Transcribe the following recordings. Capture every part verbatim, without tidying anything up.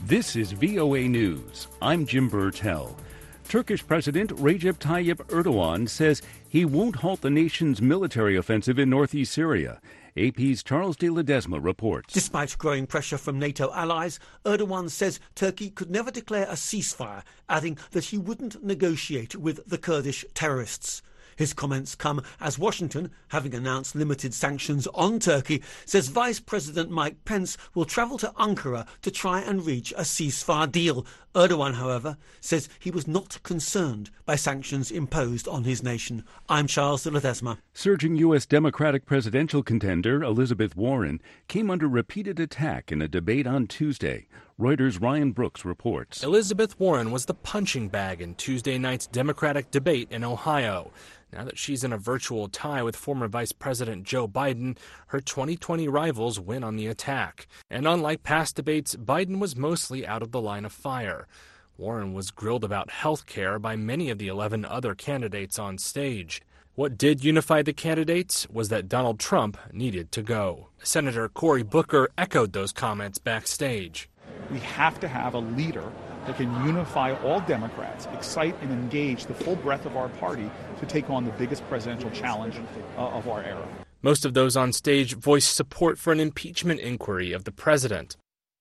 This is V O A News. I'm Jim Burtell. Turkish President Recep Tayyip Erdogan says he won't halt the nation's military offensive in northeast Syria. A P's Charles de Ledesma reports. Despite growing pressure from NATO allies, Erdogan says Turkey could never declare a ceasefire, adding that he wouldn't negotiate with the Kurdish terrorists. His comments come as Washington, having announced limited sanctions on Turkey, says Vice President Mike Pence will travel to Ankara to try and reach a ceasefire deal. Erdogan, however, says he was not concerned by sanctions imposed on his nation. I'm Charles de Ledesma. Surging U S Democratic presidential contender Elizabeth Warren came under repeated attack in a debate on Tuesday. Reuters' Ryan Brooks reports. Elizabeth Warren was the punching bag in Tuesday night's Democratic debate in Ohio. Now that she's in a virtual tie with former Vice President Joe Biden, her twenty twenty rivals win on the attack. And unlike past debates, Biden was mostly out of the line of fire. Warren was grilled about health care by many of the eleven other candidates on stage. What did unify the candidates was that Donald Trump needed to go. Senator Cory Booker echoed those comments backstage. We have to have a leader that can unify all Democrats, excite and engage the full breadth of our party to take on the biggest presidential challenge uh, of our era. Most of those on stage voiced support for an impeachment inquiry of the president.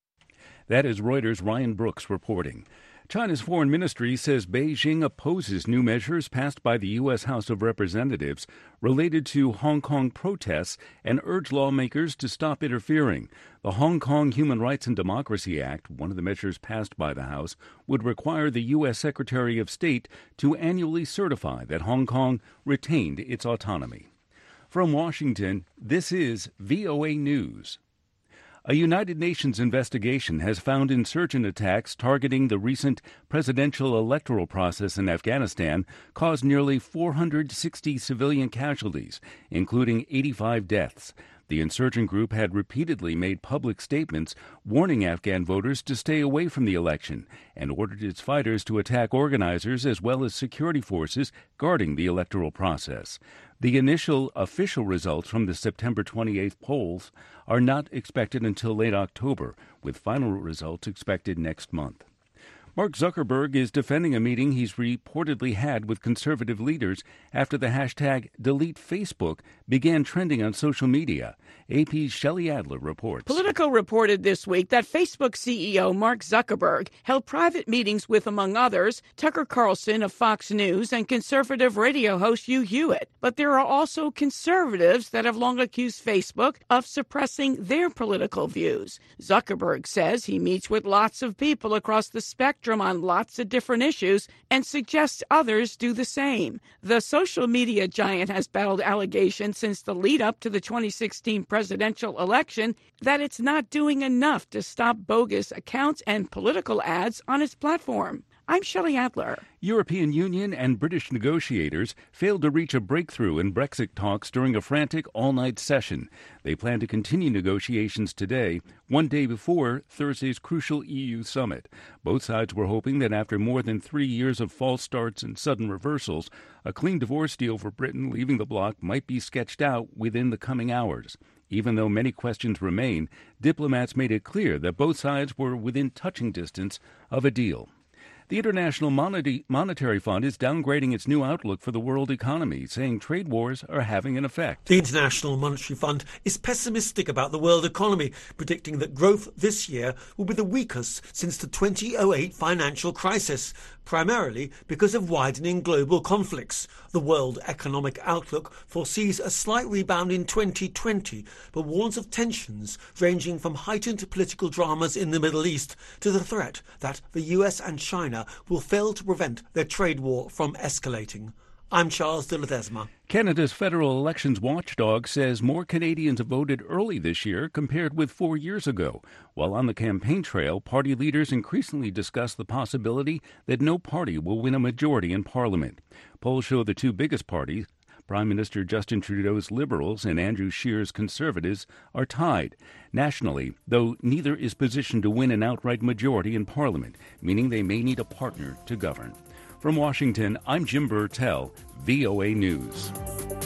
That is Reuters' Ryan Brooks reporting. China's foreign ministry says Beijing opposes new measures passed by the U S House of Representatives related to Hong Kong protests and urged lawmakers to stop interfering. The Hong Kong Human Rights and Democracy Act, one of the measures passed by the House, would require the U S Secretary of State to annually certify that Hong Kong retained its autonomy. From Washington, this is V O A News. A United Nations investigation has found insurgent attacks targeting the recent presidential electoral process in Afghanistan caused nearly four hundred sixty civilian casualties, including eighty-five deaths. The insurgent group had repeatedly made public statements warning Afghan voters to stay away from the election and ordered its fighters to attack organizers as well as security forces guarding the electoral process. The initial official results from the September twenty-eighth polls are not expected until late October, with final results expected next month. Mark Zuckerberg is defending a meeting he's reportedly had with conservative leaders after the hashtag Delete Facebook began trending on social media. A P's Shelley Adler reports. Politico reported this week that Facebook C E O Mark Zuckerberg held private meetings with, among others, Tucker Carlson of Fox News and conservative radio host Hugh Hewitt. But there are also conservatives that have long accused Facebook of suppressing their political views. Zuckerberg says he meets with lots of people across the spectrum on lots of different issues and suggests others do the same. The social media giant has battled allegations since the lead up to the twenty sixteen presidential election that it's not doing enough to stop bogus accounts and political ads on its platform. I'm Shelley Adler. European Union and British negotiators failed to reach a breakthrough in Brexit talks during a frantic all-night session. They plan to continue negotiations today, one day before Thursday's crucial E U summit. Both sides were hoping that after more than three years of false starts and sudden reversals, a clean divorce deal for Britain leaving the bloc might be sketched out within the coming hours. Even though many questions remain, diplomats made it clear that both sides were within touching distance of a deal. The International Monetary Fund is downgrading its new outlook for the world economy, saying trade wars are having an effect. The International Monetary Fund is pessimistic about the world economy, predicting that growth this year will be the weakest since the two thousand eight financial crisis, primarily because of widening global conflicts. The World Economic Outlook foresees a slight rebound in twenty twenty, but warns of tensions ranging from heightened political dramas in the Middle East to the threat that the U S and China will fail to prevent their trade war from escalating. I'm Charles de Ledesma. Canada's federal elections watchdog says more Canadians voted early this year compared with four years ago. While on the campaign trail, party leaders increasingly discuss the possibility that no party will win a majority in Parliament. Polls show the two biggest parties, Prime Minister Justin Trudeau's Liberals and Andrew Scheer's Conservatives, are tied. Nationally, though, neither is positioned to win an outright majority in Parliament, meaning they may need a partner to govern. From Washington, I'm Jim Burtell, V O A News.